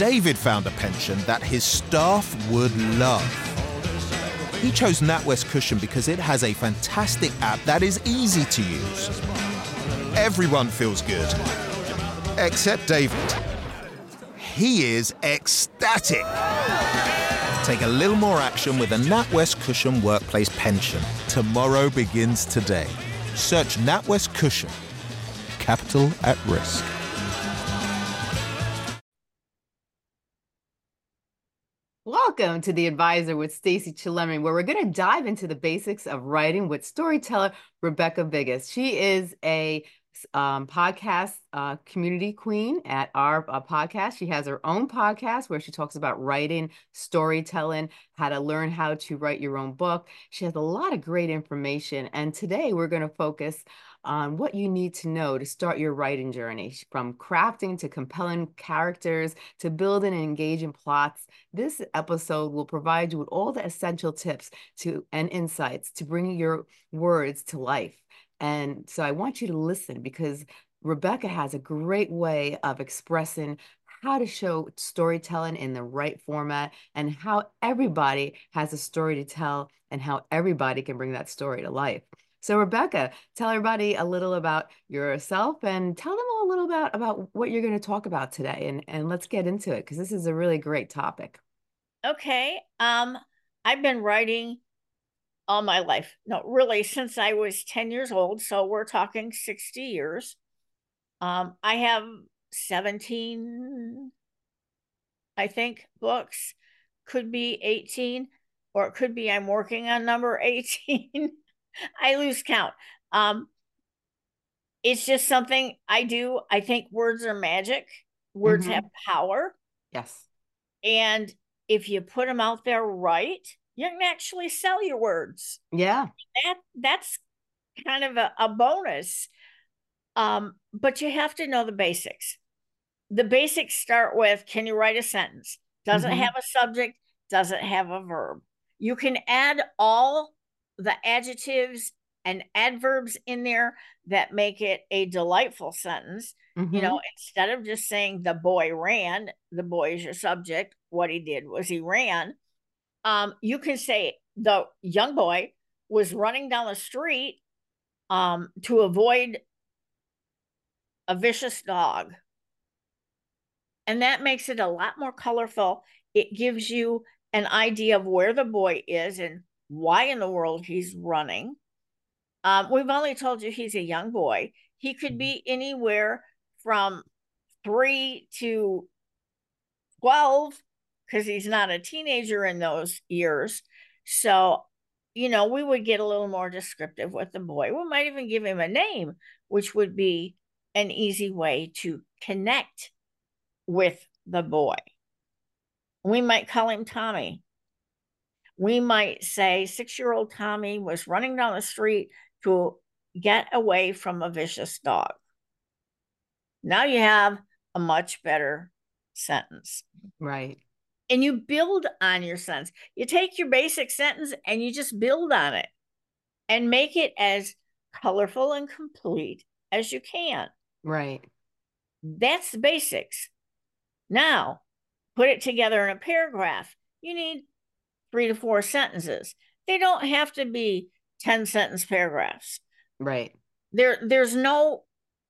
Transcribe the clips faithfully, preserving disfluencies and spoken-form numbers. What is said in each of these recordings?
David found a pension that his staff would love. He chose NatWest Cushion because it has a fantastic app that is easy to use. Everyone feels good, except David. He is ecstatic. Take a little more action with a NatWest Cushion workplace pension. Tomorrow begins today. Search NatWest Cushion. Capital at risk. Welcome to The Advisor with Stacey Chillemi, where we're going to dive into the basics of writing with storyteller Rebecca Vigas. She is a um, podcast uh, community queen at our uh, podcast. She has her own podcast where she talks about writing, storytelling, how to learn how to write your own book. She has a lot of great information. And today we're going to focus on what you need to know to start your writing journey, from crafting to compelling characters to building and engaging plots. This episode will provide you with all the essential tips to and insights to bring your words to life. And so I want you to listen, because Rebecca has a great way of expressing how to show storytelling in the right format and how everybody has a story to tell and how everybody can bring that story to life. So Rebecca, tell everybody a little about yourself and tell them a little about, about what you're going to talk about today. And, and let's get into it, because this is a really great topic. Okay. Um, I've been writing all my life. No, really, since I was ten years old. So we're talking sixty years. Um, I have seventeen, I think, books. Could be eighteen, or it could be I'm working on number eighteen. I lose count. Um, it's just something I do. I think words are magic. Words Mhm. have power. Yes. And if you put them out there right, you can actually sell your words. Yeah. That that's kind of a, a bonus. Um, but you have to know the basics. The basics start with, can you write a sentence? Does Mhm. it have a subject? Does it have a verb? You can add all the adjectives and adverbs in there that make it a delightful sentence. Mhm. You know, instead of just saying the boy ran, the boy is your subject. What he did was he ran. Um, you can say the young boy was running down the street um, to avoid a vicious dog. And that makes it a lot more colorful. It gives you an idea of where the boy is and why in the world he's running. Um, we've only told you he's a young boy. He could be anywhere from three to twelve, because he's not a teenager in those years. So, you know, we would get a little more descriptive with the boy. We might even give him a name, which would be an easy way to connect with the boy. We might call him Tommy. We might say six-year-old Tommy was running down the street to get away from a vicious dog. Now you have a much better sentence. Right. And you build on your sentence. You take your basic sentence and you just build on it and make it as colorful and complete as you can. Right. That's the basics. Now, put it together in a paragraph. You need three to four sentences. They don't have to be ten sentence paragraphs. Right. There, there's no,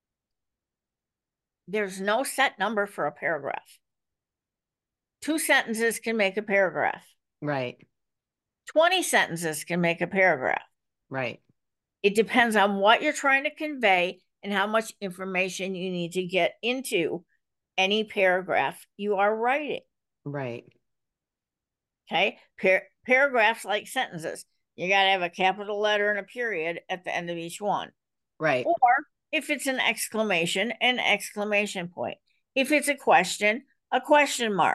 there's no set number for a paragraph. Two sentences can make a paragraph. Right. twenty sentences can make a paragraph. Right. It depends on what you're trying to convey and how much information you need to get into any paragraph you are writing. Right. Okay. Par- paragraphs like sentences. You got to have a capital letter and a period at the end of each one. Right. Or if it's an exclamation, an exclamation point. If it's a question, a question mark.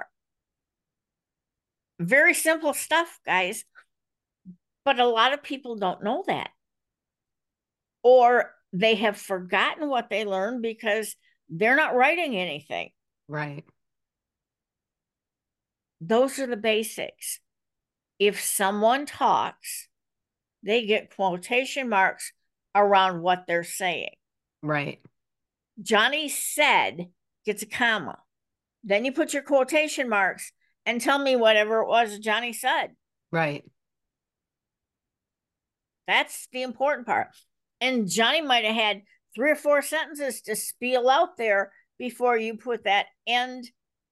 Very simple stuff, guys. But a lot of people don't know that. Or they have forgotten what they learned because they're not writing anything. Right. Those are the basics. If someone talks, they get quotation marks around what they're saying. Right. Johnny said gets a comma. Then you put your quotation marks and tell me whatever it was Johnny said. Right. That's the important part. And Johnny might have had three or four sentences to spiel out there before you put that end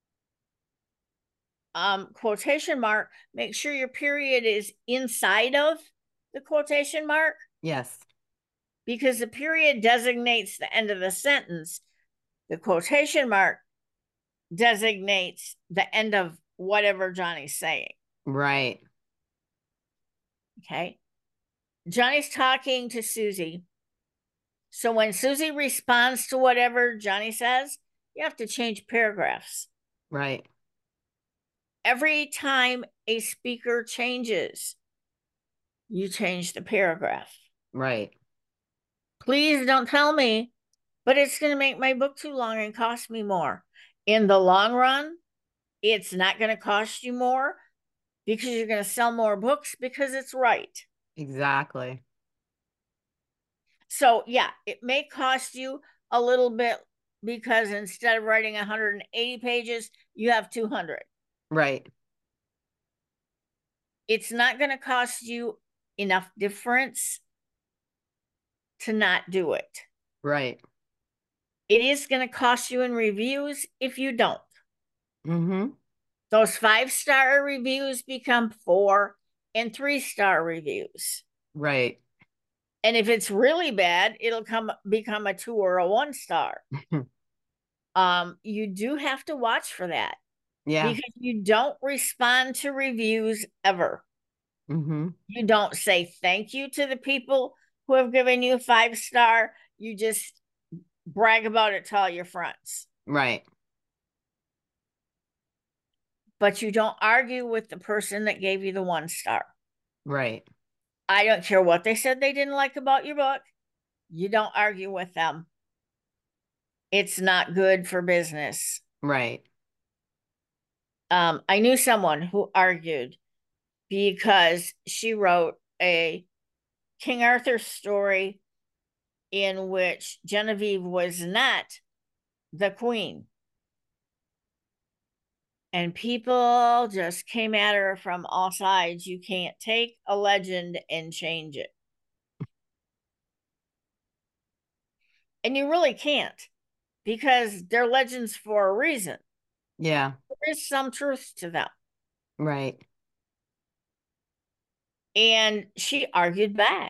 um, quotation mark. Make sure your period is inside of the quotation mark. Yes. Because the period designates the end of the sentence. The quotation mark designates the end of whatever Johnny's saying. Right. Okay. Johnny's talking to Susie. So when Susie responds to whatever Johnny says, you have to change paragraphs. Right. Every time a speaker changes, you change the paragraph. Right. Please don't tell me, but it's going to make my book too long and cost me more. In the long run, it's not going to cost you more because you're going to sell more books because it's right. Exactly. So, yeah, it may cost you a little bit because instead of writing one hundred eighty pages, you have two hundred. Right. It's not going to cost you enough difference to not do it. Right. It is going to cost you in reviews if you don't. Mm-hmm. Those five-star reviews become four and three-star reviews. Right. And if it's really bad, it'll come become a two or a one star. um, you do have to watch for that. Yeah. Because you don't respond to reviews ever. Mm-hmm. You don't say thank you to the people who have given you a five star. You just brag about it to all your friends. Right. But you don't argue with the person that gave you the one star. Right. I don't care what they said they didn't like about your book. You don't argue with them. It's not good for business. Right. Um, I knew someone who argued because she wrote a King Arthur story in which Genevieve was not the queen. And people just came at her from all sides. You can't take a legend and change it. And you really can't, because they're legends for a reason. Yeah. There is some truth to them. Right. And she argued back.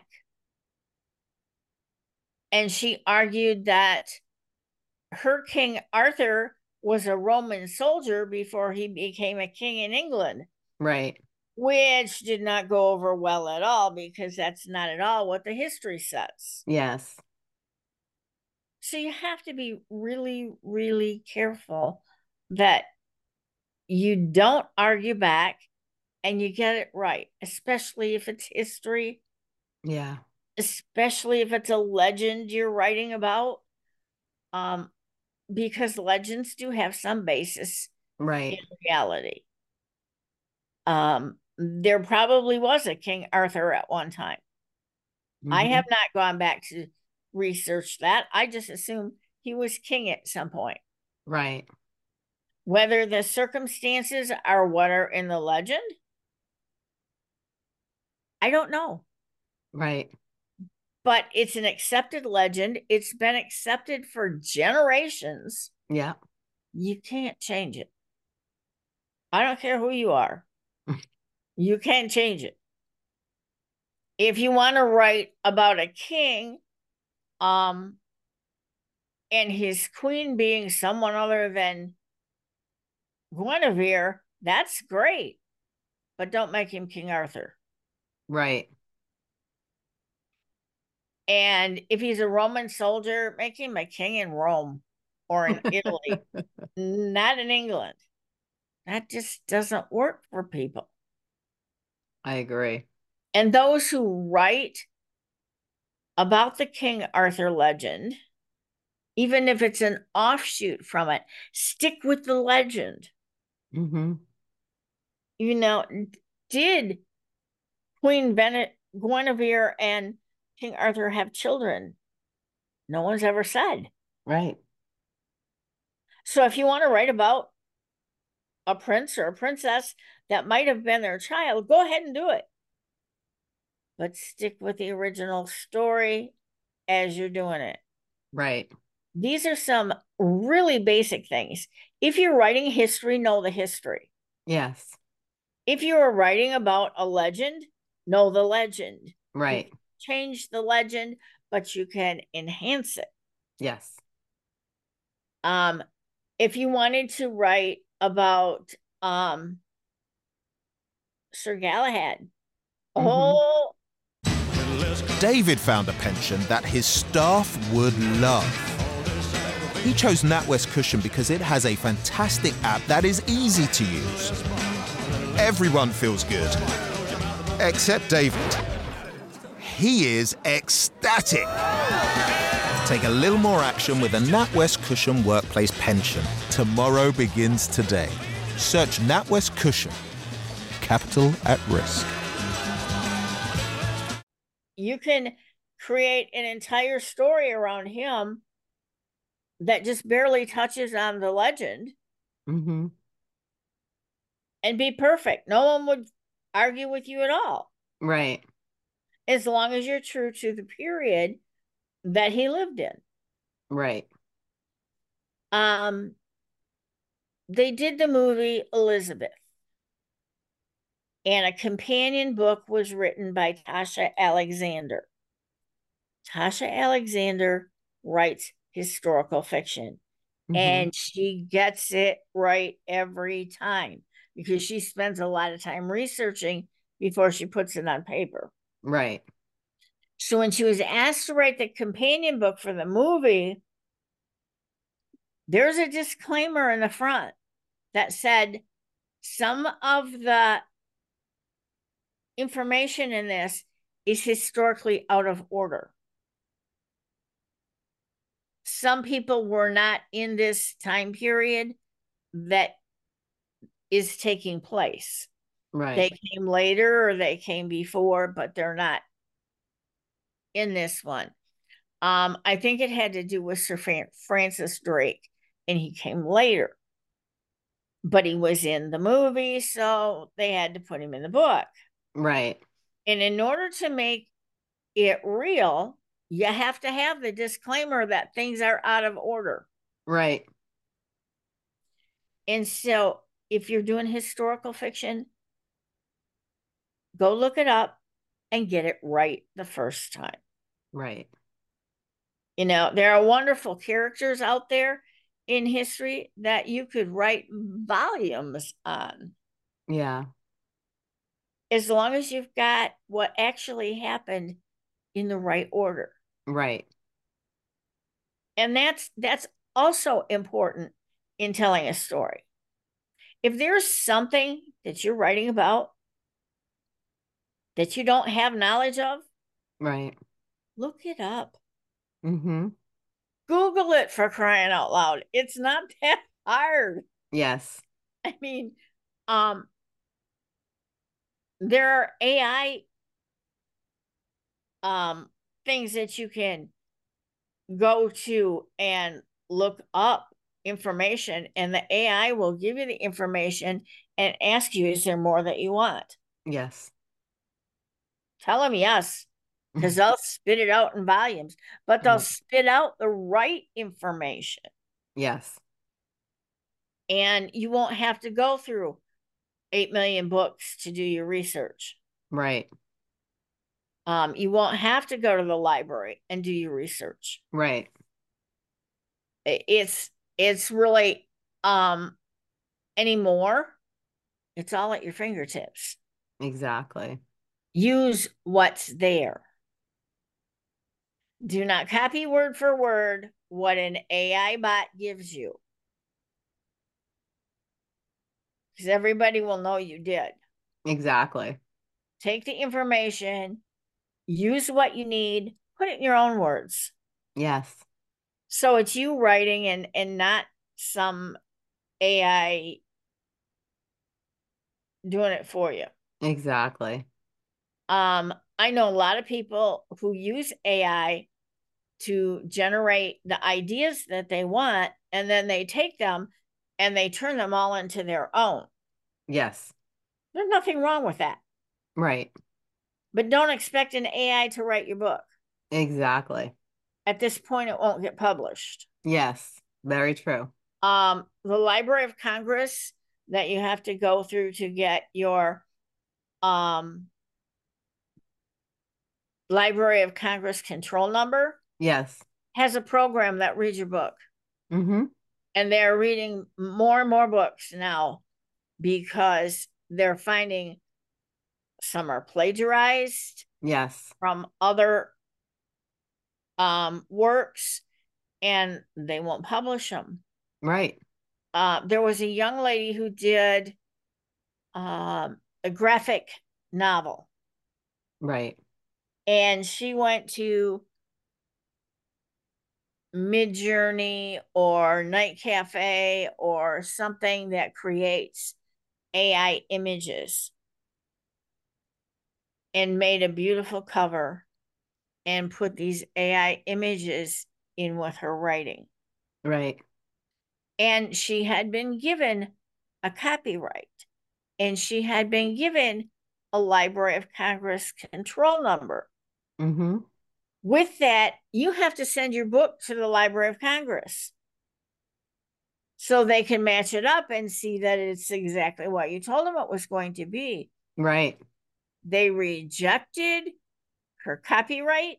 And she argued that her King Arthur was a Roman soldier before he became a king in England. Right. Which did not go over well at all, because that's not at all what the history says. Yes. So you have to be really, really careful that you don't argue back and you get it right, especially if it's history. Yeah. Especially if it's a legend you're writing about. Um, because legends do have some basis right. in reality. Um, there probably was a King Arthur at one time. Mm-hmm. I have not gone back to research that. I just assume he was king at some point. Right. Whether the circumstances are what are in the legend, I don't know. Right. But it's an accepted legend. It's been accepted for generations. Yeah. You can't change it. I don't care who you are. You can't change it. If you want to write about a king, um, and his queen being someone other than Guinevere, that's great. But don't make him King Arthur. Right. And if he's a Roman soldier, make him a king in Rome or in Italy, not in England. That just doesn't work for people. I agree. And those who write about the King Arthur legend, even if it's an offshoot from it, stick with the legend. Mm-hmm. You know, did Queen Bene- Guinevere and King Arthur have children? No one's ever said. Right. So if you want to write about a prince or a princess that might have been their child, go ahead and do it. But stick with the original story as you're doing it. Right. These are some really basic things. If you're writing history, know the history. Yes. If you are writing about a legend, know the legend. Right. Change the legend, but you can enhance it. Yes. Um, if you wanted to write about um Sir Galahad, mm-hmm. oh, David found a pension that his staff would love. He chose NatWest Cushion because it has a fantastic app that is easy to use. Everyone feels good, except David. He is ecstatic. Take a little more action with a NatWest Cushion Workplace Pension. Tomorrow begins today. Search NatWest Cushion. Capital at risk. You can create an entire story around him that just barely touches on the legend, mm-hmm. and be perfect. No one would argue with you at all. Right. As long as you're true to the period that he lived in. Right. Um, they did the movie Elizabeth, and a companion book was written by Tasha Alexander. Tasha Alexander writes historical fiction, mm-hmm. and she gets it right every time because she spends a lot of time researching before she puts it on paper. Right. So when she was asked to write the companion book for the movie, there's a disclaimer in the front that said some of the information in this is historically out of order. Some people were not in this time period that is taking place. Right. They came later or they came before, but they're not in this one. Um, I think it had to do with Sir Francis Drake, and he came later. But he was in the movie, so they had to put him in the book. Right. And in order to make it real, you have to have the disclaimer that things are out of order. Right. And so if you're doing historical fiction, go look it up and get it right the first time. Right. You know, there are wonderful characters out there in history that you could write volumes on. Yeah. As long as you've got what actually happened in the right order. Right. And that's that's also important in telling a story. If there's something that you're writing about that you don't have knowledge of, right, look it up. Mm-hmm. Google it, for crying out loud. It's not that hard. Yes. I mean, um, there are A I um, things that you can go to and look up information, and the A I will give you the information and ask you, is there more that you want? Yes. Tell them yes, because they'll spit it out in volumes, but they'll spit out the right information. Yes. And you won't have to go through eight million books to do your research. Right. Um, you won't have to go to the library and do your research. Right. It's it's really um anymore. It's all at your fingertips. Exactly. Use what's there. Do not copy word for word what an A I bot gives you, because everybody will know you did. Exactly. Take the information, use what you need, put it in your own words. Yes. So it's you writing and and not some A I doing it for you. Exactly. Um, I know a lot of people who use A I to generate the ideas that they want, and then they take them and they turn them all into their own. Yes. There's nothing wrong with that. Right. But don't expect an A I to write your book. Exactly. At this point, it won't get published. Yes. Very true. Um, the Library of Congress that you have to go through to get your um, Library of Congress control number. Yes. Has a program that reads your book. Mm-hmm. And they're reading more and more books now because they're finding some are plagiarized. Yes. From other um, works, and they won't publish them. Right. Uh, there was a young lady who did um, a graphic novel. Right. And she went to Midjourney or Night Cafe or something that creates A I images and made a beautiful cover and put these A I images in with her writing. Right. And she had been given a copyright, and she had been given a Library of Congress control number. Mm-hmm. With that, you have to send your book to the Library of Congress so they can match it up and see that it's exactly what you told them it was going to be. Right. They rejected her copyright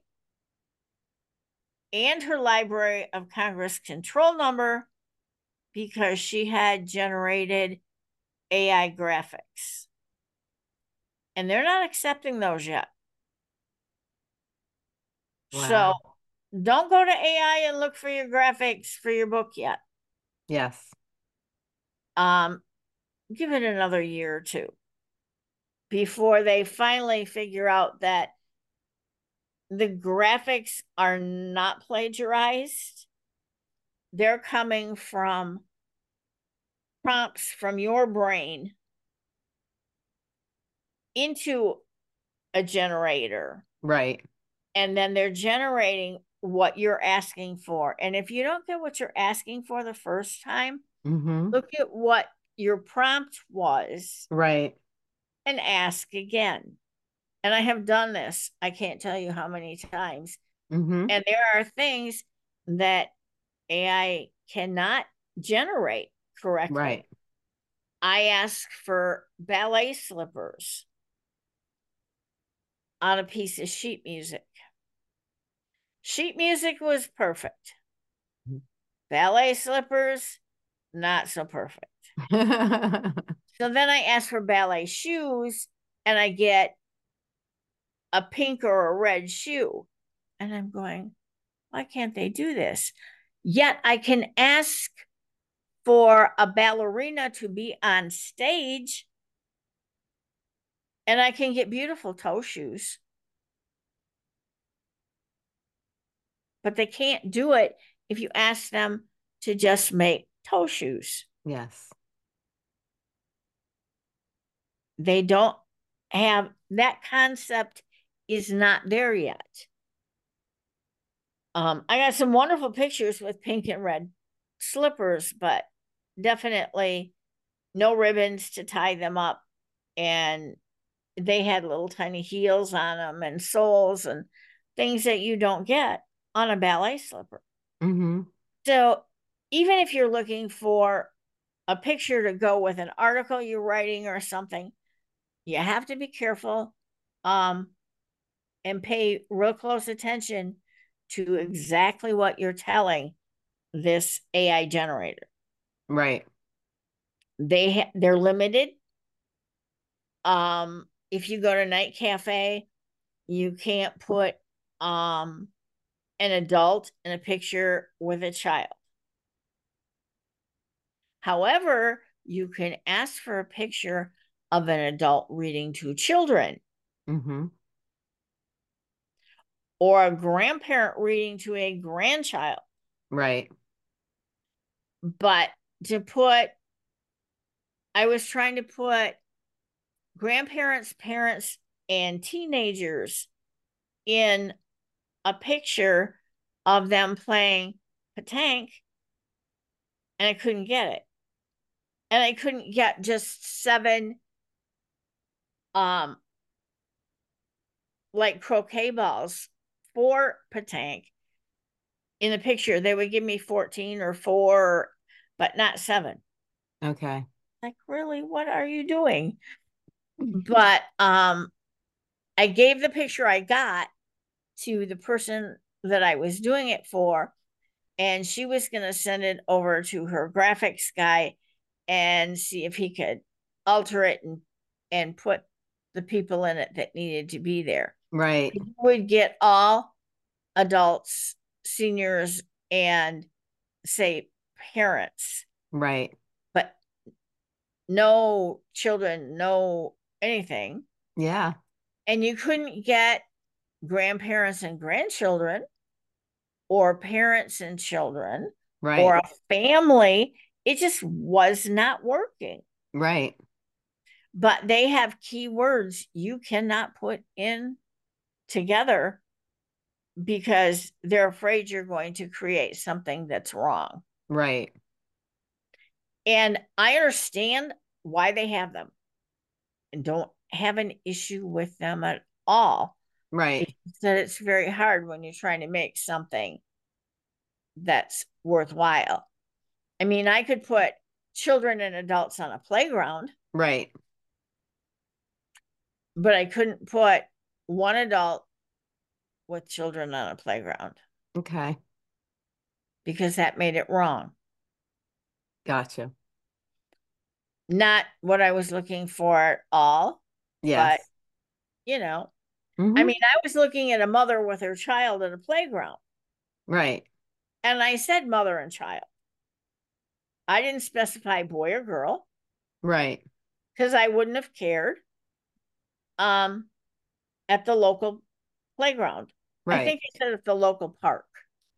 and her Library of Congress control number because she had generated A I graphics. And they're not accepting those yet. Wow. So don't go to A I and look for your graphics for your book yet. Yes. Um, give it another year or two before they finally figure out that the graphics are not plagiarized. They're coming from prompts from your brain into a generator. Right. And then they're generating what you're asking for. And if you don't get what you're asking for the first time, mm-hmm. look at what your prompt was. Right. And ask again. And I have done this. I can't tell you how many times. Mm-hmm. And there are things that A I cannot generate correctly. Right. I asked for ballet slippers on a piece of sheet music. Sheet music was perfect. Mm-hmm. Ballet slippers, not so perfect. So then I asked for ballet shoes, and I get a pink or a red shoe. And I'm going, why can't they do this? Yet I can ask for a ballerina to be on stage, and I can get beautiful toe shoes. But they can't do it if you ask them to just make toe shoes. Yes. They don't have that concept is not there yet. Um, I got some wonderful pictures with pink and red slippers, but definitely no ribbons to tie them up. And they had little tiny heels on them and soles and things that you don't get on a ballet slipper. Mm-hmm. So even if you're looking for a picture to go with an article you're writing or something, you have to be careful um, and pay real close attention to exactly what you're telling this A I generator. Right. They ha- they're limited. Um, if you go to Night Cafe, you can't put um, an adult in a picture with a child. However, you can ask for a picture of an adult reading to children. Mm-hmm. Or a grandparent reading to a grandchild. Right. But to put, I was trying to put grandparents, parents, and teenagers in a picture of them playing petanque, and I couldn't get it. and I couldn't get just seven um like croquet balls for petanque. In the picture, they would give me fourteen or four, but not seven. Okay. Like, really, what are you doing? But um, I gave the picture I got to the person that I was doing it for, and she was going to send it over to her graphics guy and see if he could alter it and and put the people in it that needed to be there. Right. You would get all adults, seniors, and say parents, Right. but no children, no anything. Yeah. And you couldn't get grandparents and grandchildren or parents and children Right. or a family. It just was not working. Right. But they have keywords you cannot put in together because they're afraid you're going to create something that's wrong. Right. And I understand why they have them and don't have an issue with them at all. Right. It's that it's very hard when you're trying to make something that's worthwhile. I mean, I could put children and adults on a playground, Right. but I couldn't put one adult with children on a playground Okay. because that made it wrong. Gotcha. Not what I was looking for at all. Yes. But, you know, Mhm. I mean, I was looking at a mother with her child at a playground. Right. And I said mother and child. I didn't specify boy or girl. Right. Because I wouldn't have cared. Um, at the local playground. Right. I think I said at the local park.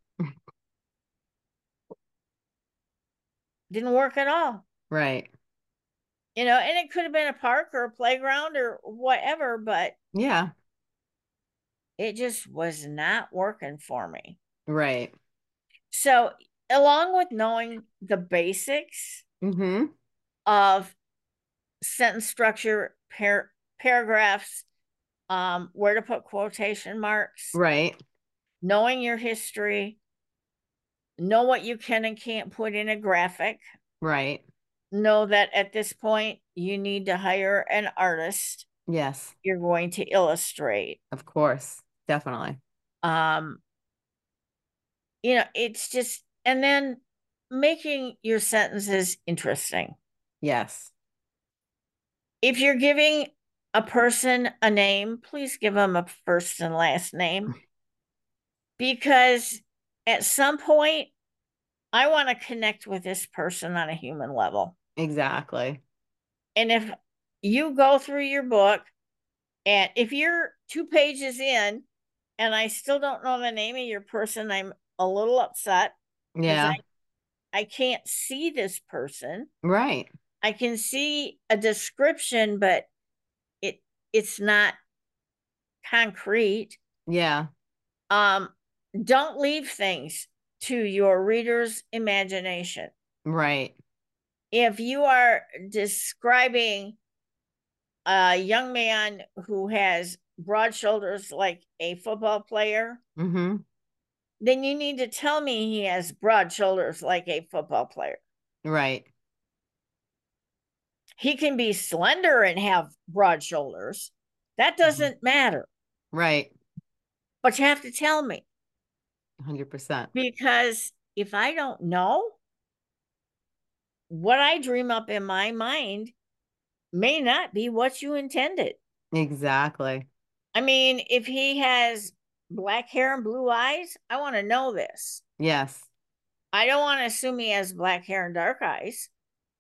Didn't work at all. Right. You know, and it could have been a park or a playground or whatever, but yeah, it just was not working for me. Right. So, along with knowing the basics Mm-hmm. of sentence structure, par- paragraphs, um, where to put quotation marks, Right. knowing your history, know what you can and can't put in a graphic, Right. know that at this point you need to hire an artist Yes. you're going to illustrate. Of course. Definitely. Um, you know, it's just, and then making your sentences interesting. Yes. If you're giving a person a name, please give them a first and last name. Because at some point, I want to connect with this person on a human level. Exactly. And if you go through your book, and if you're two pages in and I still don't know the name of your person, I'm a little upset. Yeah. I, I can't see this person. Right. I can see a description, but it it's not concrete. Yeah. Um, don't leave things to your reader's imagination. Right. If you are describing a young man who has broad shoulders like a football player, Mm-hmm. then you need to tell me he has broad shoulders like a football player. Right. He can be slender and have broad shoulders. That doesn't mm-hmm. matter. Right. But you have to tell me. one hundred percent. Because if I don't know, what I dream up in my mind may not be what you intended. Exactly. I mean, if he has black hair and blue eyes, I want to know this. Yes. I don't want to assume he has black hair and dark eyes.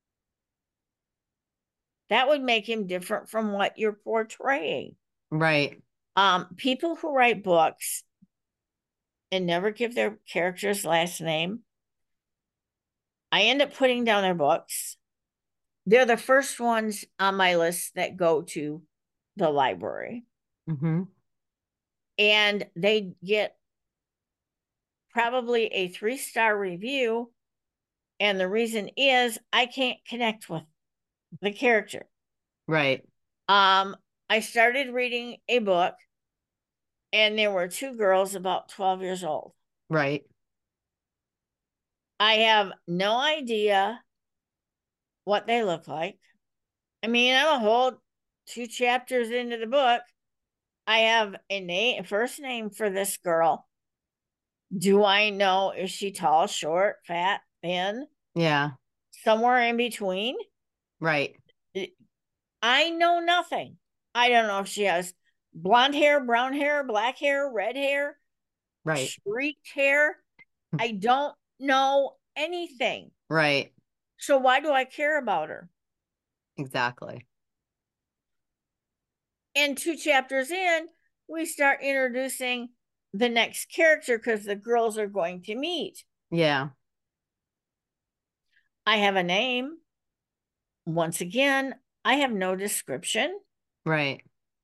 That would make him different from what you're portraying. Right. Um, people who write books and never give their character's last name, I end up putting down their books. They're the first ones on my list that go to the library. Mm-hmm. And they get probably a three-star review And the reason is I can't connect with the character. Right. Um, I started reading a book, and there were two girls about twelve years old. Right. I have no idea what they look like. I mean, I'm a whole two chapters into the book. I have a name, first name for this girl. Do I know, is she tall, short, fat, thin? Yeah. Somewhere in between? Right. I know nothing. I don't know if she has blonde hair, brown hair, black hair, red hair, Right. streaked hair. I don't know anything. Right. So why do I care about her? Exactly. And two chapters in, we start introducing the next character because the girls are going to meet. Yeah. I have a name. Once again, I have no description. Right.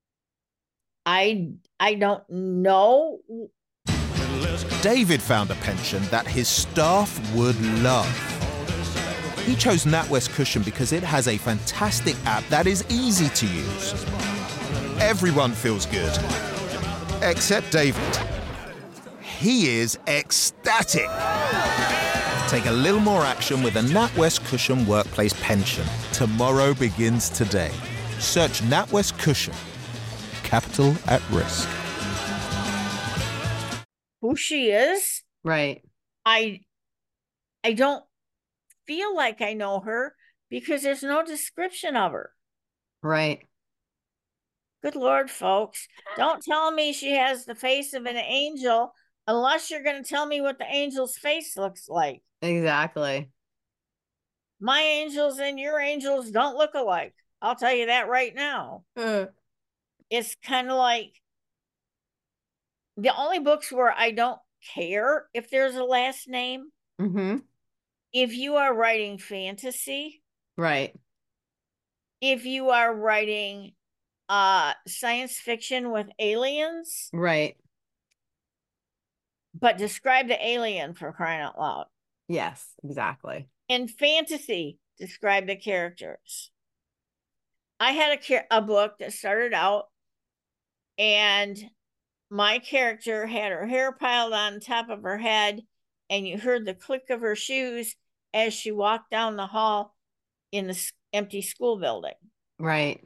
I I don't know. David found a pension that his staff would love. He chose NatWest Cushion because it has a fantastic app that is easy to use. Everyone feels good, except David. He is ecstatic. Take a little more action with a NatWest Cushion Workplace Pension. Tomorrow begins today. Search NatWest Cushion. Capital at risk. Who she is? Right. I I don't feel like I know her because there's no description of her. Right. Good Lord, folks. Don't tell me she has the face of an angel unless you're going to tell me what the angel's face looks like. Exactly. My angels and your angels don't look alike. I'll tell you that right now. Uh. It's kind of like the only books where I don't care if there's a last name. Mm-hmm. If you are writing fantasy. Right. If you are writing uh science fiction with aliens. Right. But describe the alien, for crying out loud. Yes, exactly. In fantasy, describe the characters. I had a, a book that started out and my character had her hair piled on top of her head and you heard the click of her shoes as she walked down the hall in the empty school building. Right.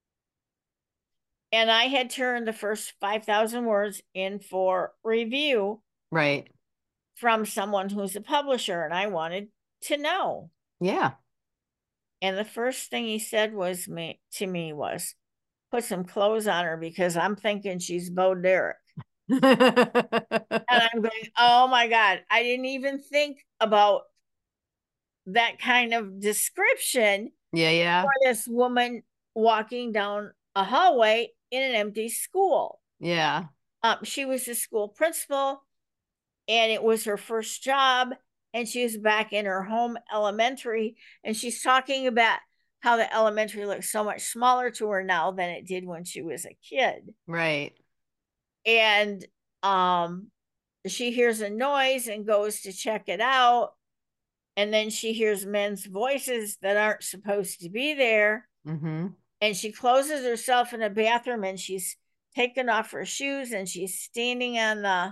And I had turned the first five thousand words in for review. Right. From someone who's a publisher, and I wanted to know. Yeah. And the first thing he said was me to me was, put some clothes on her because I'm thinking she's Bo Derek. And I'm going, oh my God, I didn't even think about that kind of description. Yeah, yeah. For this woman walking down a hallway in an empty school. Yeah. Um, she was the school principal, and it was her first job, and she was back in her home elementary, and she's talking about how the elementary looks so much smaller to her now than it did when she was a kid. Right. And um, she hears a noise and goes to check it out, and then she hears men's voices that aren't supposed to be there. Mm-hmm. And she closes herself in a bathroom, and she's taken off her shoes, and she's standing on the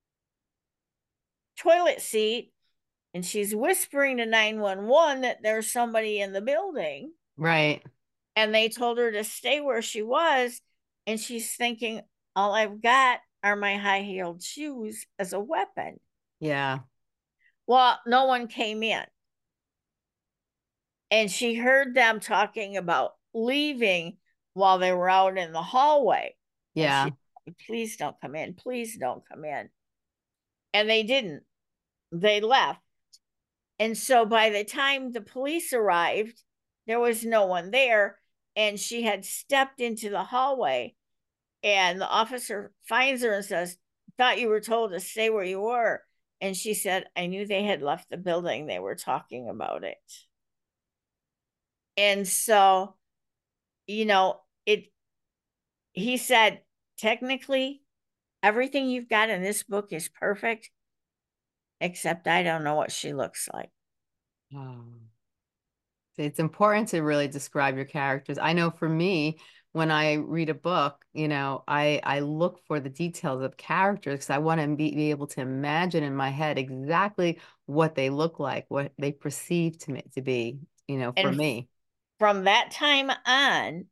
toilet seat, and she's whispering to nine one one that there's somebody in the building. Right. And they told her to stay where she was, and she's thinking, all I've got are my high-heeled shoes as a weapon. Yeah. Well, no one came in. And she heard them talking about leaving while they were out in the hallway. Yeah. She, please don't come in. Please don't come in. And they didn't. They left. And so by the time the police arrived, there was no one there. And she had stepped into the hallway. And the officer finds her and says, thought you were told to stay where you were. And she said, I knew they had left the building. They were talking about it. And so, you know, it, he said, technically, everything you've got in this book is perfect, except I don't know what she looks like. Oh. It's important to really describe your characters. I know for me, when I read a book, you know, I I look for the details of characters because I want to be, be able to imagine in my head exactly what they look like, what they perceive to me to be, you know, for And me. from that time on,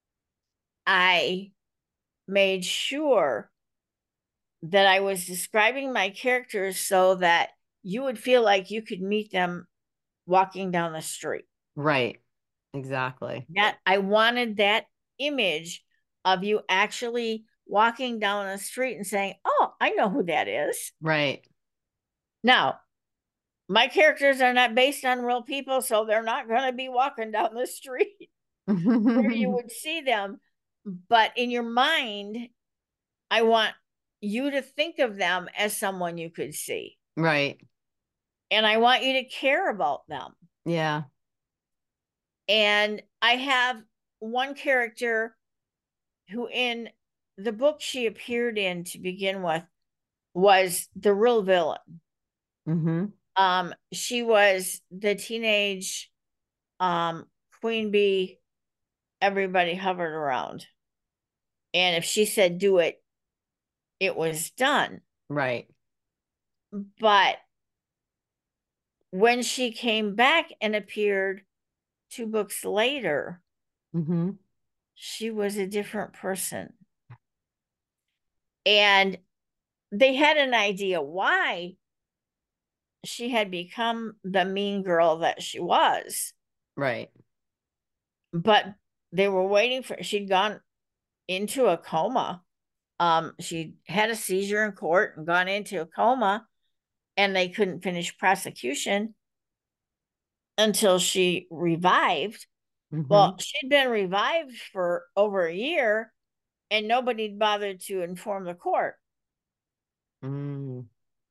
I made sure that I was describing my characters so that you would feel like you could meet them walking down the street. Right. Exactly. That I wanted that image of you actually walking down the street and saying, "Oh, I know who that is." Right. Now, my characters are not based on real people, so they're not going to be walking down the street where you would see them. But in your mind, I want you to think of them as someone you could see. Right. And I want you to care about them. Yeah. And I have one character who, in the book she appeared in to begin with, was the real villain. Mm-hmm. Um, she was the teenage um, queen bee everybody hovered around. And if she said do it, it was done. Right. But when she came back and appeared two books later, Mm-hmm. she was a different person. And they had an idea why she had become the mean girl that she was. Right. But they were waiting for, she'd gone into a coma. Um, she had a seizure in court and gone into a coma, and they couldn't finish prosecution until she revived. Mm-hmm. Well, she'd been revived for over a year, and nobody bothered to inform the court. Mm.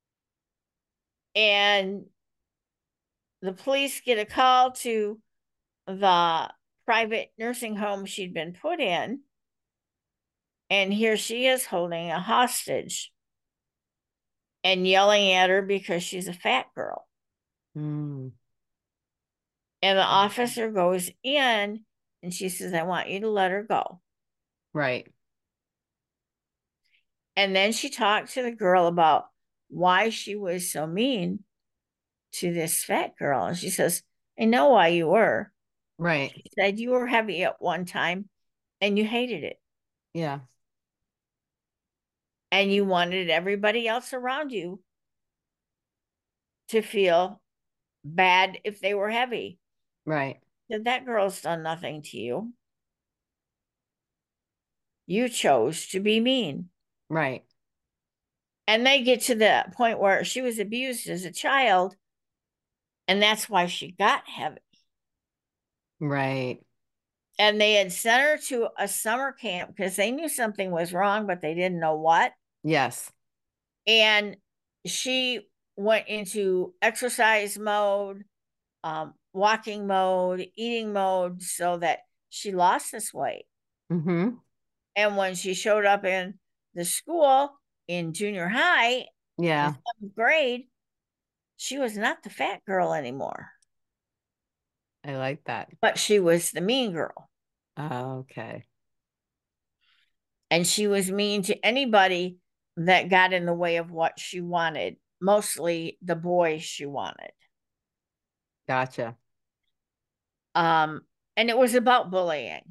And the police get a call to the private nursing home she'd been put in. And here she is holding a hostage and yelling at her because she's a fat girl. Mm. And the officer goes in and she says, "I want you to let her go." Right. And then she talked to the girl about why she was so mean to this fat girl. And she says, "I know why you were." Right. She said, "You were heavy at one time and you hated it. Yeah. And you wanted everybody else around you to feel bad if they were heavy." Right. Said, "That girl's done nothing to you. You chose to be mean." Right. And they get to the point where she was abused as a child, and that's why she got heavy. Right. And they had sent her to a summer camp because they knew something was wrong, but they didn't know what. Yes. And she went into exercise mode, um, walking mode, eating mode, so that she lost this weight. Mm-hmm. And when she showed up in the school in junior high, Yeah. in seventh grade, she was not the fat girl anymore, I like that. but she was the mean girl. Oh, okay. And she was mean to anybody that got in the way of what she wanted, mostly the boys she wanted. Gotcha. Um, and it was about bullying,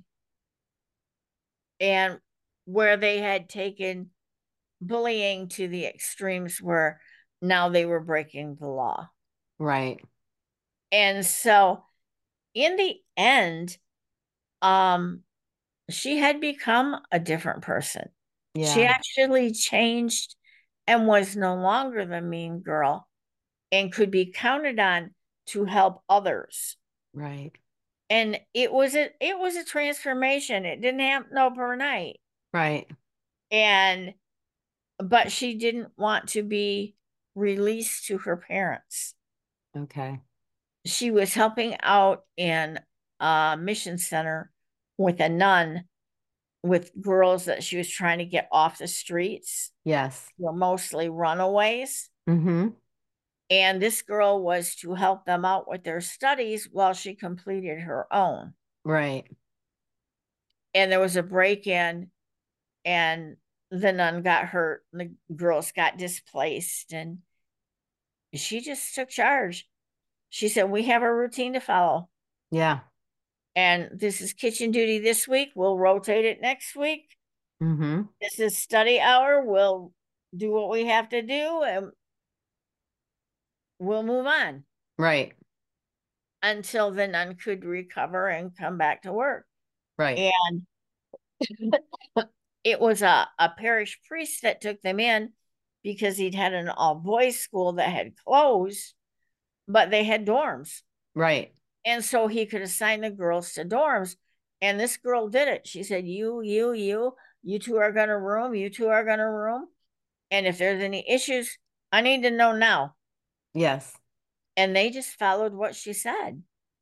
and where they had taken bullying to the extremes where now they were breaking the law. Right. And so in the end, um, she had become a different person. She Yeah. actually changed and was no longer the mean girl and could be counted on to help others. Right. And it was a it was a transformation. It didn't happen overnight. Right. And but she didn't want to be released to her parents. Okay. She was helping out in a mission center with a nun with girls that she was trying to get off the streets. Yes. Were mostly runaways. Mm-hmm. And this girl was to help them out with their studies while she completed her own. Right. And there was a break-in, and the nun got hurt, and the girls got displaced, and she just took charge. She said, we have a routine to follow. Yeah. And this is kitchen duty this week. We'll rotate it next week. Mm-hmm. This is study hour. We'll do what we have to do, and we'll move on. Right. Until the nun could recover and come back to work. Right. And it was a, a parish priest that took them in because he'd had an all boys school that had closed, but they had dorms. Right. And so he could assign the girls to dorms. And this girl did it. She said, you, you, you, you two are going to room. You two are going to room. And if there's any issues, I need to know now. Yes. And they just followed what she said.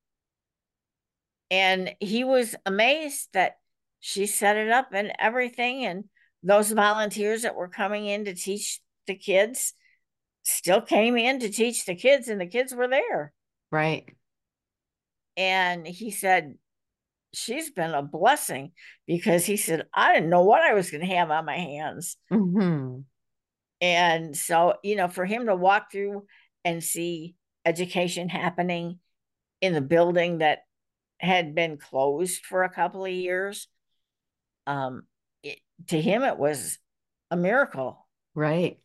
And he was amazed that she set it up and everything. And those volunteers that were coming in to teach the kids still came in to teach the kids, and the kids were there. Right. And he said, she's been a blessing, because he said, I didn't know what I was going to have on my hands. Mm-hmm. And so, you know, for him to walk through and see education happening in the building that had been closed for a couple of years, um, it, to him, it was a miracle. Right.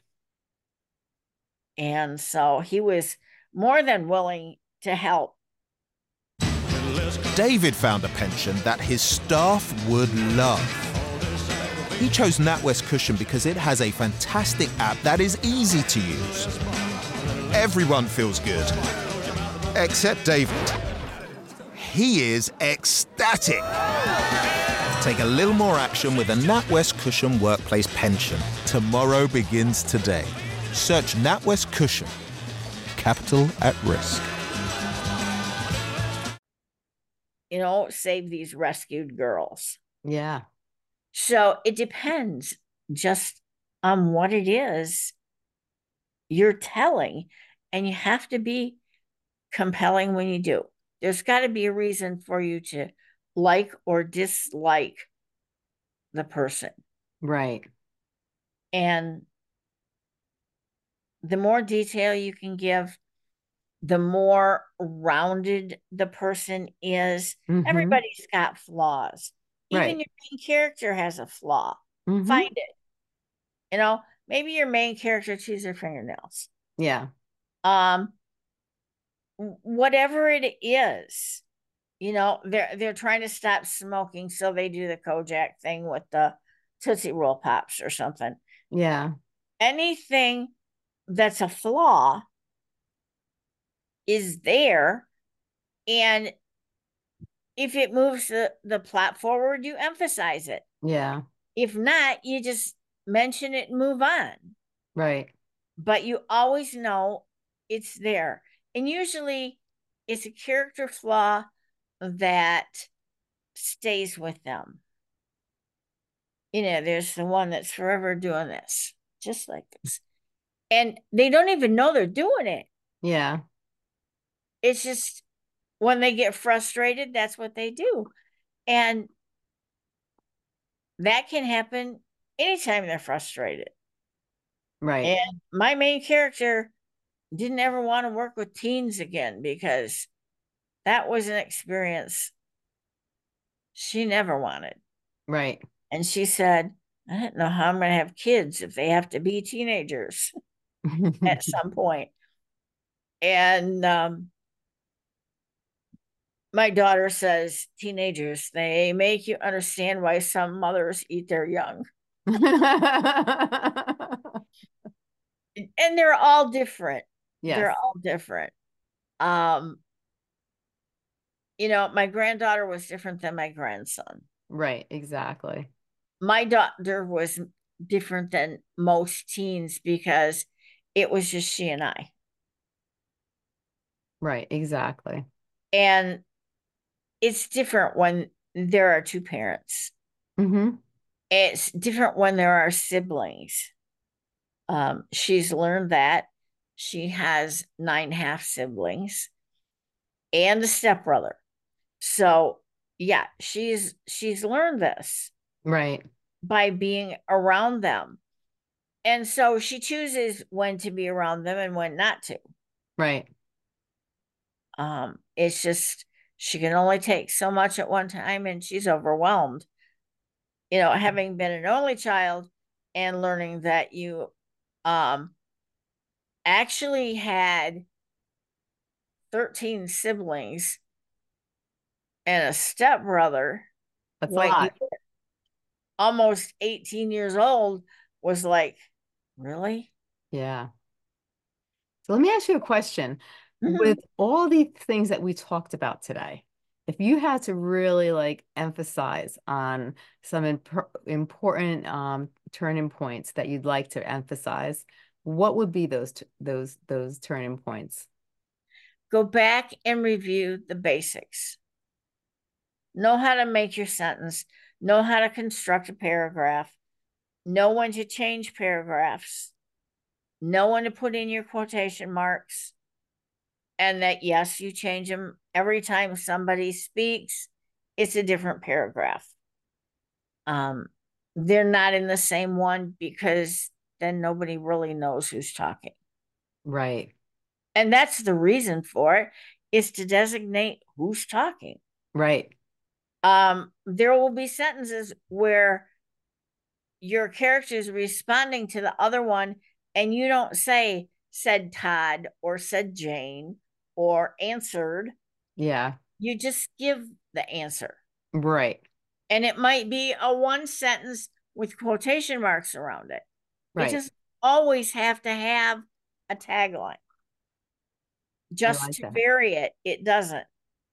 And so he was more than willing to help. David found a pension that his staff would love. He chose NatWest Cushion because it has a fantastic app that is easy to use. Everyone feels good, except David. He is ecstatic. Take a little more action with a NatWest Cushion Workplace Pension. Tomorrow begins today. Search NatWest Cushion. Capital at risk. You know, save these rescued girls. Yeah. So it depends just on what it is you're telling, and you have to be compelling when you do. There's got to be a reason for you to like or dislike the person. Right. And the more detail you can give, the more rounded the person is. Mm-hmm. Everybody's got flaws. Even right. Your main character has a flaw. Mm-hmm. Find it. You know, maybe your main character chews their fingernails. Yeah. Um, whatever it is, you know, they're they're trying to stop smoking, so they do the Kojak thing with the Tootsie Roll Pops or something. Yeah. Anything that's a flaw is there, and if it moves the, the plot forward, you emphasize it. Yeah. If not, you just mention it and move on. Right. But you always know it's there. And usually it's a character flaw that stays with them. You know, there's the one that's forever doing this, just like this. And they don't even know they're doing it. Yeah. It's just when they get frustrated, that's what they do. And that can happen anytime they're frustrated. Right. And my main character didn't ever want to work with teens again, because that was an experience she never wanted. Right. And she said, I don't know how I'm going to have kids if they have to be teenagers at some point. And um, my daughter says, teenagers, they make you understand why some mothers eat their young. And they're all different. Yes. They're all different. Um, you know, my granddaughter was different than my grandson. Right, exactly. My daughter was different than most teens because it was just she and I. Right, exactly. And it's different when there are two parents. Mm-hmm. It's different when there are siblings. Um, she's learned that. She has nine half siblings and a stepbrother. So yeah, she's she's learned this Right. by being around them. And so she chooses when to be around them and when not to. Right. Um, it's just she can only take so much at one time and she's overwhelmed. You know, having been an only child and learning that you um actually had thirteen siblings and a stepbrother That's a when you lot. were almost eighteen years old was like, really? Yeah. So let me ask you a question. Mm-hmm. With all the things that we talked about today, if you had to really like emphasize on some imp important um, turning points that you'd like to emphasize, what would be those t those those turning points? Go back and review the basics. Know how to make your sentence, know how to construct a paragraph, know when to change paragraphs, know when to put in your quotation marks, and that yes, you change them every time somebody speaks, it's a different paragraph. Um, they're not in the same one because then nobody really knows who's talking. Right. And that's the reason for it, is to designate who's talking. Right. Um, there will be sentences where your character is responding to the other one, and you don't say said Todd or said Jane or answered. Yeah. You just give the answer. Right. And it might be a one sentence with quotation marks around it. It Right. doesn't always have to have a tagline. I Just like to that. vary it, it doesn't.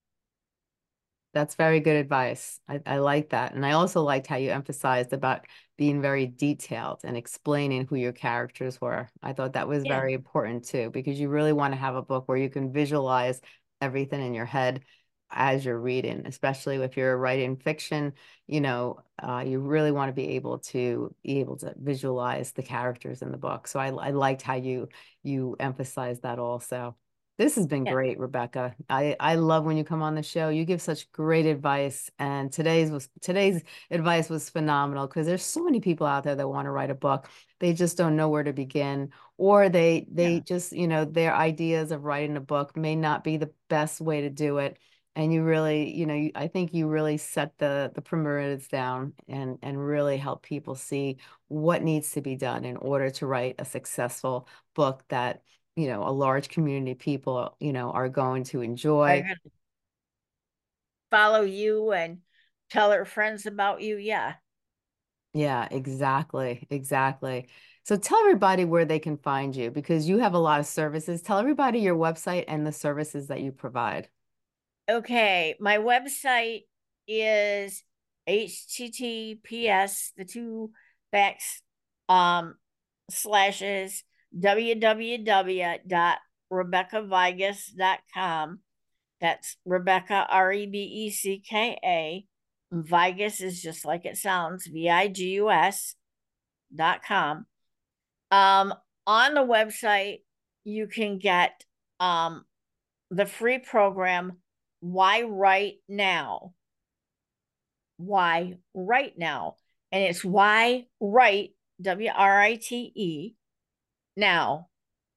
That's very good advice. I, I like that. And I also liked how you emphasized about being very detailed and explaining who your characters were. I thought that was Yeah. very important too, because you really want to have a book where you can visualize everything in your head as you're reading, especially if you're writing fiction, you know, uh, you really want to be able to be able to visualize the characters in the book. So I, I liked how you you emphasized that also. This has been Yeah. great, Rebecca. I, I love when you come on the show. You give such great advice, and today's was today's advice was phenomenal because there's so many people out there that want to write a book. They just don't know where to begin, or they they Yeah. just, you know, their ideas of writing a book may not be the best way to do it. And you really, you know, you, I think you really set the the perimeters down and and really help people see what needs to be done in order to write a successful book that, you know, a large community of people, you know, are going to Are enjoy. going to follow you and tell their friends about you. Yeah. Yeah, exactly. Exactly. So tell everybody where they can find you because you have a lot of services. Tell everybody your website and the services that you provide. Okay. My website is H T T P S, the two backs um slashes w w w dot rebecca vigus dot com. That's Rebecca, R E B E C K A. Vigus is just like it sounds, V I G U S dot com. Um, on the website, you can get um, the free program, Why Write Now? Why Write Now? And it's Why Write, W R I T E, Now.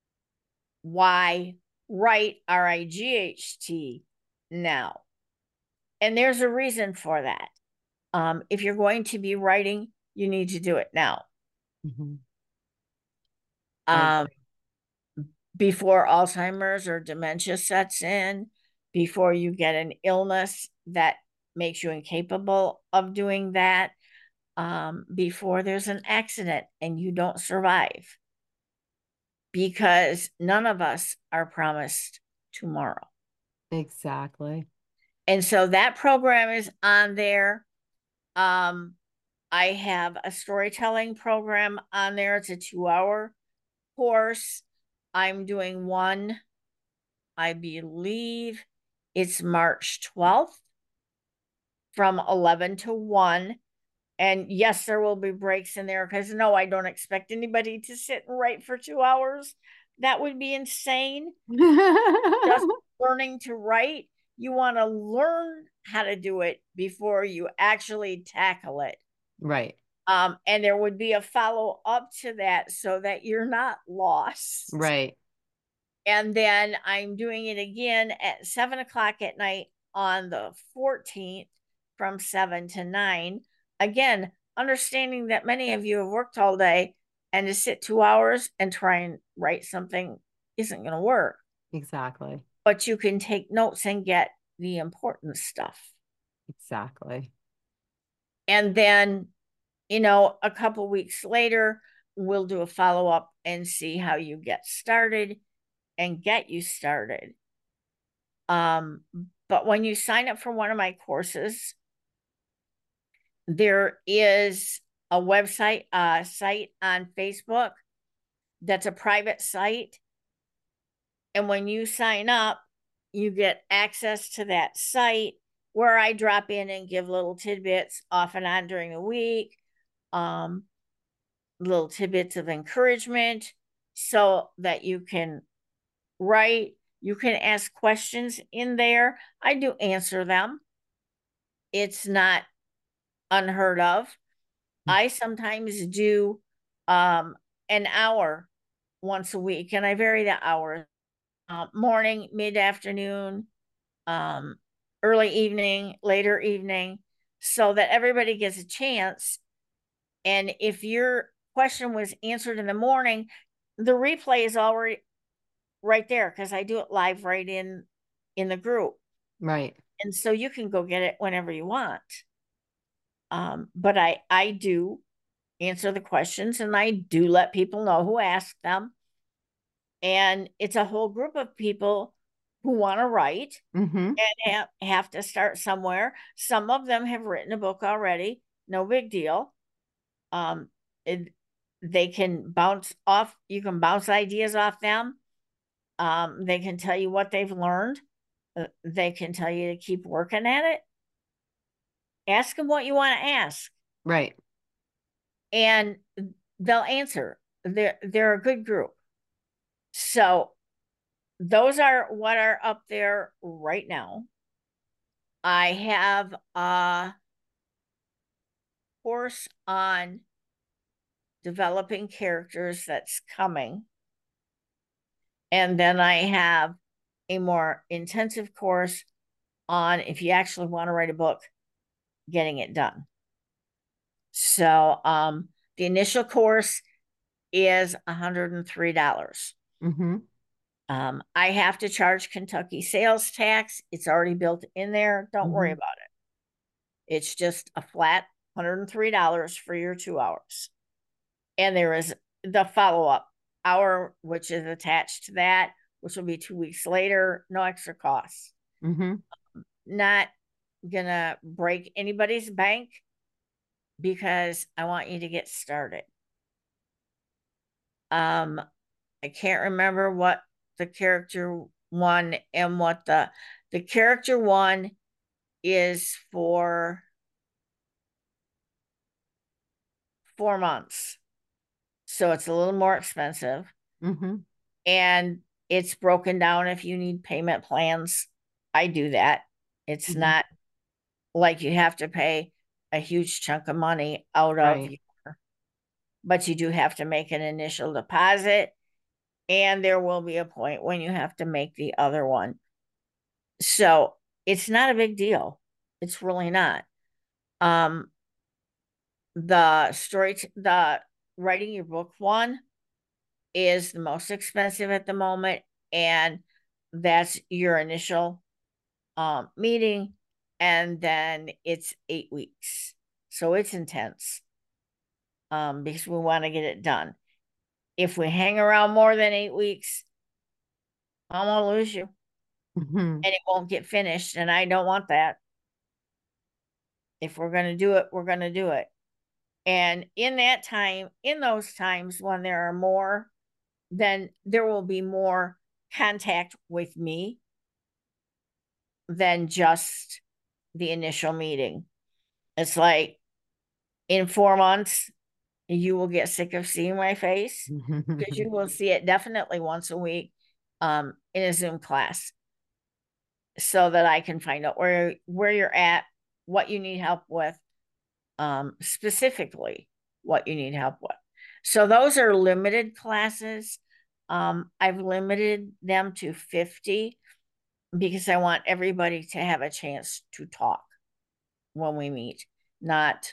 Why Write, R I G H T, Now. And there's a reason for that. Um, if you're going to be writing, you need to do it now. Mhm. I Um, agree. before Alzheimer's or dementia sets in, before you get an illness that makes you incapable of doing that, um, before there's an accident and you don't survive, because none of us are promised tomorrow. Exactly. And so that program is on there. Um, I have a storytelling program on there. It's a two hour course. I'm doing one, I believe it's March twelfth from eleven to one. And yes, there will be breaks in there because no, I don't expect anybody to sit and write for two hours. that would be insane. Just learning to write. You want to learn how to do it before you actually tackle it. Right. Um, and there would be a follow up to that so that you're not lost. Right. And then I'm doing it again at seven o'clock at night on the fourteenth from seven to nine. Again, understanding that many of you have worked all day, and to sit two hours and try and write something isn't going to work. Exactly. But you can take notes and get the important stuff. Exactly. And then, you know, a couple weeks later, we'll do a follow up and see how you get started and get you started. Um, but when you sign up for one of my courses, there is a website, a site on Facebook that's a private site. And when you sign up, you get access to that site where I drop in and give little tidbits off and on during the week, um, little tidbits of encouragement so that you can write. You can ask questions in there. I do answer them. It's not unheard of. I sometimes do um, an hour once a week, and I vary the hours. Uh, morning, mid-afternoon, um, early evening, later evening, so that everybody gets a chance. And if your question was answered in the morning, the replay is already right there because I do it live right in in the group. Right. And so you can go get it whenever you want. Um, but I I do answer the questions, and I do let people know who asked them. And it's a whole group of people who want to write Mm-hmm. and have, have to start somewhere. Some of them have written a book already. No big deal. Um, it, they can bounce off. You can bounce ideas off them. Um, they can tell you what they've learned. Uh, they can tell you to keep working at it. Ask them what you want to ask. Right. And they'll answer. They're, they're a good group. So those are what are up there right now. I have a course on developing characters that's coming. And then I have a more intensive course on if you actually want to write a book, getting it done. So um, the initial course is one hundred three dollars. Mm-hmm. Um, I have to charge Kentucky sales tax. It's already built in there. Don't mm-hmm. worry about it. It's just a flat one hundred three dollars for your two hours. And there is the follow-up hour, which is attached to that, which will be two weeks later, no extra costs. Mm-hmm. Not gonna break anybody's bank because I want you to get started. Um, I can't remember what the character one and what the the character one is for four months. So it's a little more expensive. Mm-hmm. And it's broken down if you need payment plans. I do that. It's mm-hmm. not like you have to pay a huge chunk of money out right. of your, but you do have to make an initial deposit. And there will be a point when you have to make the other one. So it's not a big deal. It's really not. Um, the story, t- the writing your book one is the most expensive at the moment. And that's your initial um, meeting. And then it's eight weeks. So it's intense um, because we want to get it done. If we hang around more than eight weeks, I'm going to lose you. Mm-hmm. And it won't get finished. And I don't want that. If we're going to do it, we're going to do it. And in that time, in those times when there are more, then there will be more contact with me than just the initial meeting. It's like in four months, you will get sick of seeing my face because you will see it definitely once a week um, in a Zoom class so that I can find out where, where you're at, what you need help with, um, specifically what you need help with. So those are limited classes. Um, I've limited them to fifty because I want everybody to have a chance to talk when we meet, not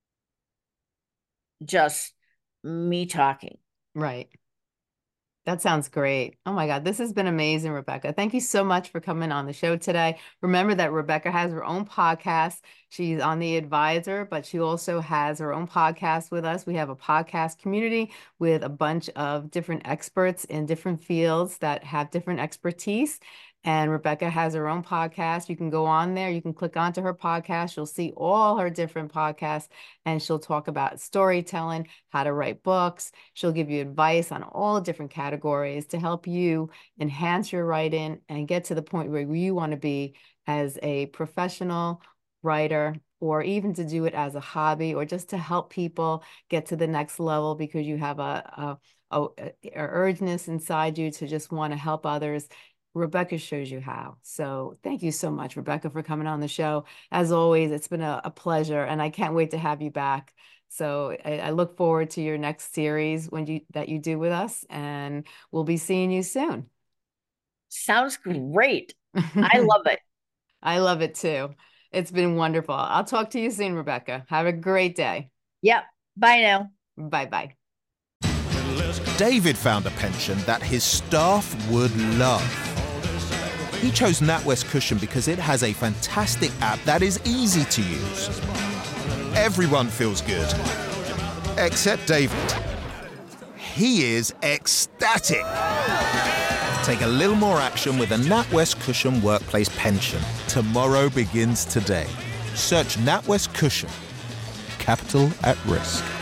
just me talking. Right. That sounds great. Oh my God, this has been amazing, Rebecca. Thank you so much for coming on the show today. Remember that Rebecca has her own podcast. She's on The Advisor, but she also has her own podcast with us. We have a podcast community with a bunch of different experts in different fields that have different expertise. And Rebecca has her own podcast. You can go on there. You can click onto her podcast. You'll see all her different podcasts, and she'll talk about storytelling, how to write books. She'll give you advice on all different categories to help you enhance your writing and get to the point where you want to be as a professional writer, or even to do it as a hobby, or just to help people get to the next level because you have a, a, a, a urgeness inside you to just want to help others. Rebecca shows you how. So thank you so much, Rebecca, for coming on the show. As always, it's been a, a pleasure, and I can't wait to have you back. So I, I look forward to your next series when you that you do with us, and we'll be seeing you soon. Sounds great. I love it. I love it too. It's been wonderful. I'll talk to you soon, Rebecca. Have a great day. Yep. Bye now. Bye-bye. David found a pension that his staff would love. He chose NatWest Cushion because it has a fantastic app that is easy to use. Everyone feels good, except David. He is ecstatic. Take a little more action with a NatWest Cushion Workplace Pension. Tomorrow begins today. Search NatWest Cushion. Capital at risk.